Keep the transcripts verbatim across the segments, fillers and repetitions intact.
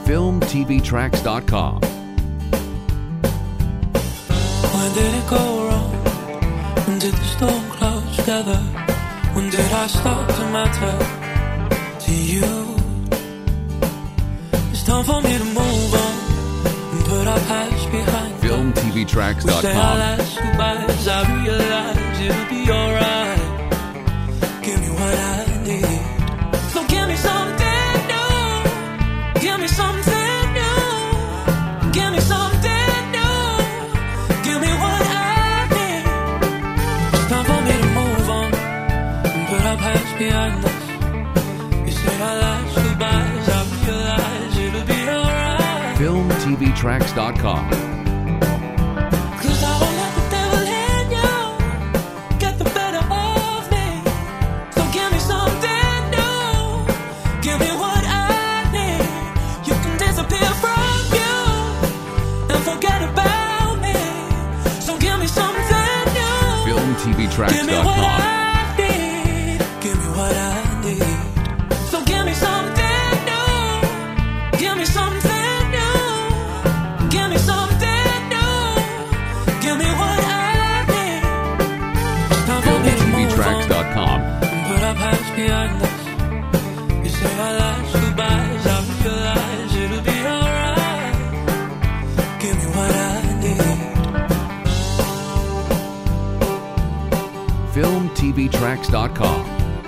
film t v tracks dot com. When did it go wrong? When did the storm clouds gather? When did I start to matter to you? It's time for me to move on and put our past behind us. film t v tracks dot com. We'll say our last goodbyes, I realize it'll be alright. Give me what I need. So give me something new. Give me something new. Give me something new. Give me what I need. It's time for me to move on and put our past behind us. You said our last goodbyes, I realize it'll be alright. film t v tracks dot com. Cause I won't let the devil in you get the better of me. So give me something new. Give me what I need. You can disappear from you and forget about me. So give me something new. film t v tracks Give me dot what com. I need. Give me what I need. So give me something new. Give me something new. Give me something new. Give me what I need. Time for film me t to v move tracks on dot com. and put our past behind us. You say our last goodbyes, I realize it'll be alright. Give me what I need. film t v tracks dot com.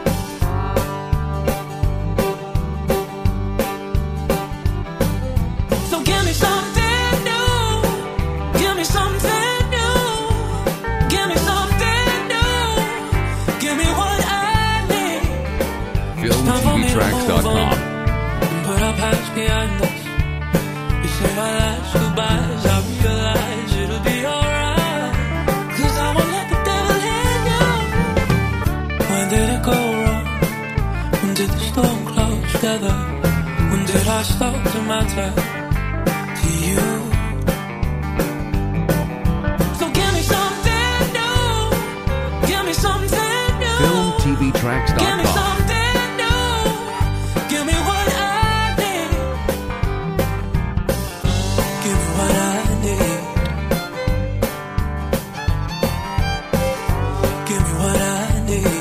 So give me something new. Give me something new. Give me something new. Give me what I need. film Time t for v me to tracks dot move com. on and put our past behind us. You said our last goodbyes, I realize it'll be alright. Cause I won't let the devil in you. When did it go wrong? When did the storm clouds gather? When did I start to matter to you? So give me something new. Give me something new. film t v tracks dot Give me com. something new. Give me what I need. Give me what I need. Give me what I need.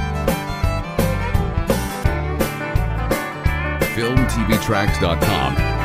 film t v tracks dot com.